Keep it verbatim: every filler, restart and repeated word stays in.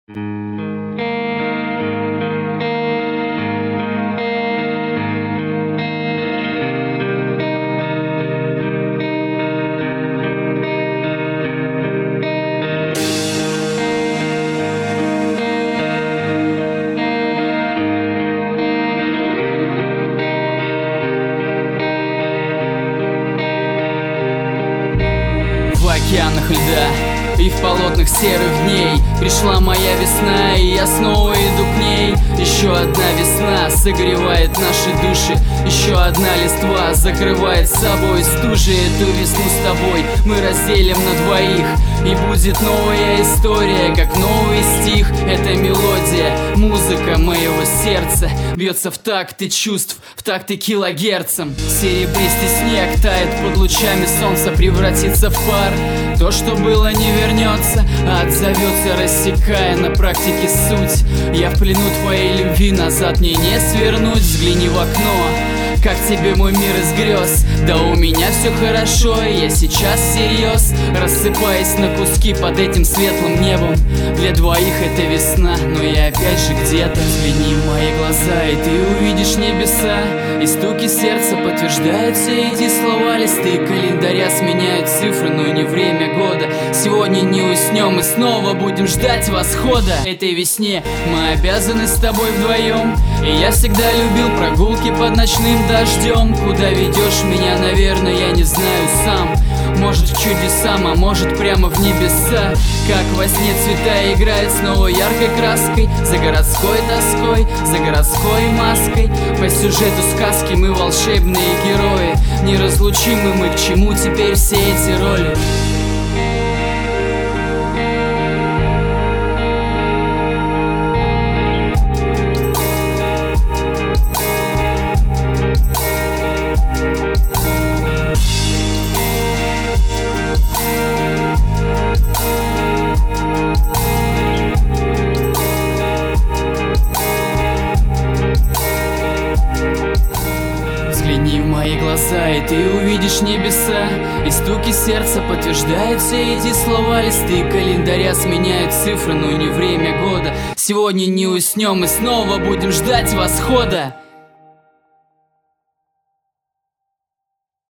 В океанах льда и в полотнах серых дней пришла моя весна, и я снова иду к ней. Еще одна весна согревает наши души, еще одна листва закрывает собой стужи. Эту весну с тобой мы разделим на двоих, и будет новая история, как новый стих. Это мелодия, музыка моего сердца бьется в такты чувств, в такты килогерцам. Серебристый снег тает под лучами солнца, превратится в пар. То, что было, не вернется, а отзовется, рассекая на практике суть. Я в плену твоей любви, назад мне не свернуть. Взгляни в окно, как тебе мой мир из грез. Да у меня все хорошо, и я сейчас всерьез, рассыпаясь на куски под этим светлым небом. Для двоих это весна, но я опять же где-то. Взгляни в мои глаза, и ты увидишь небеса, и стуки сердца подтверждают все эти слова. Листы календаря сменяют цифры, но не время года. Сегодня не уснем и снова будем ждать восхода. Этой весне мы обязаны с тобой вдвоем, и я всегда любил прогулки под ночным дождем. Куда ведешь меня, наверное, я не знаю сам. Может к чудесам, а может прямо в небеса. Как во сне цвета играют снова яркой краской, за городской тоской, за городской маской. По сюжету сказки мы волшебные герои, неразлучимы мы, к чему теперь все эти роли? Взгляни в мои глаза, и ты увидишь небеса, и стуки сердца подтверждают все эти слова. Листы календаря сменяют цифры, но не время года. Сегодня не уснем и снова будем ждать восхода.